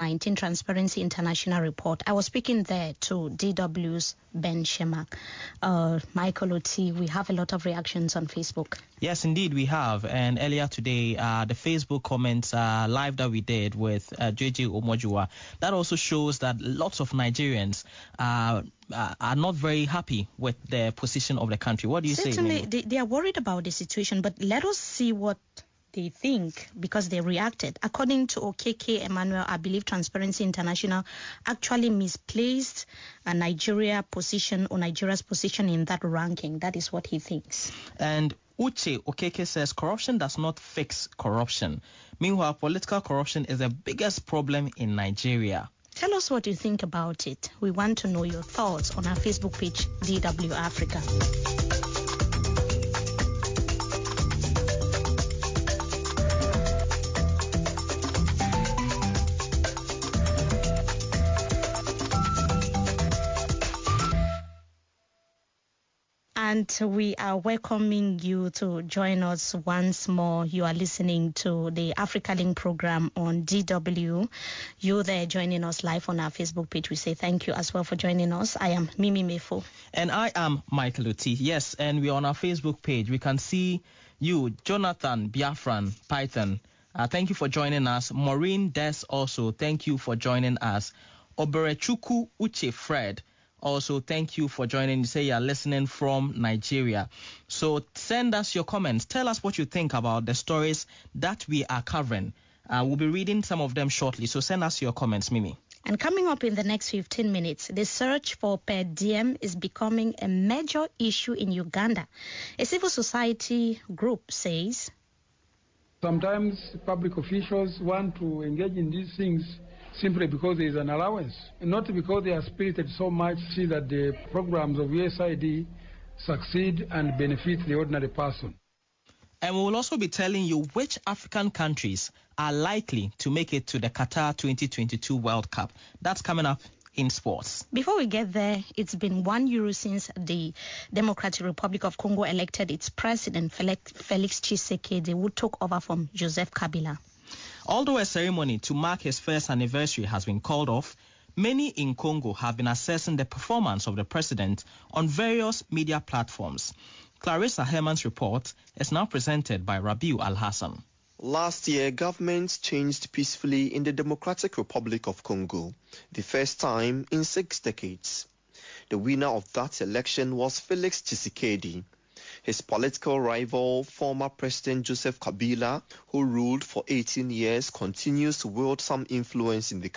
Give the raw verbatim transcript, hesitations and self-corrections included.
nineteen Transparency International report. I was speaking there to D W's Ben Shemak. Uh, Michael Oti, we have a lot of reactions on Facebook. Yes, indeed, we have. And earlier today, uh, the Facebook comments uh, live that we did with uh, J J Omojua, that also shows that lots of Nigerians uh, uh, are not very happy with the position of the country. What do you Certainly, say? Certainly, they, they are worried about the situation, but let us see what they think, because they reacted. According to O K K Emmanuel, I believe Transparency International actually misplaced a Nigeria position or Nigeria's position in that ranking. That is what he thinks. And Uche Okeke says corruption does not fix corruption. Meanwhile, political corruption is the biggest problem in Nigeria. Tell us what you think about it. We want to know your thoughts on our Facebook page, D W Africa. And we are welcoming you to join us once more. You are listening to the Africa Link program on D W. You there joining us live on our Facebook page. We say thank you as well for joining us. I am Mimi Mefo. And I am Michael Oti. Yes, and we're on our Facebook page. We can see you, Jonathan Biafran Python. Uh, thank you for joining us. Maureen Des also, thank you for joining us. Oberechuku Uche Fred. Also, thank you for joining. You say you're listening from Nigeria. So send us your comments. Tell us what you think about the stories that we are covering. Uh, we'll be reading some of them shortly. So send us your comments, Mimi. And coming up in the next fifteen minutes, the search for per diem is becoming a major issue in Uganda. A civil society group says, sometimes public officials want to engage in these things simply because there is an allowance, and not because they are spirited so much to see that the programs of U S A I D succeed and benefit the ordinary person. And we will also be telling you which African countries are likely to make it to the Qatar twenty twenty-two World Cup. That's coming up in sports. Before we get there, it's been one year since the Democratic Republic of Congo elected its president, Felix, Felix Tshisekedi, who took over from Joseph Kabila. Although a ceremony to mark his first anniversary has been called off, many in Congo have been assessing the performance of the president on various media platforms. Clarissa Herman's report is now presented by Rabiu Al-Hassan. Last year, governments changed peacefully in the Democratic Republic of Congo, the first time in six decades. The winner of that election was Felix Tshisekedi. His political rival, former President Joseph Kabila, who ruled for eighteen years, continues to wield some influence in the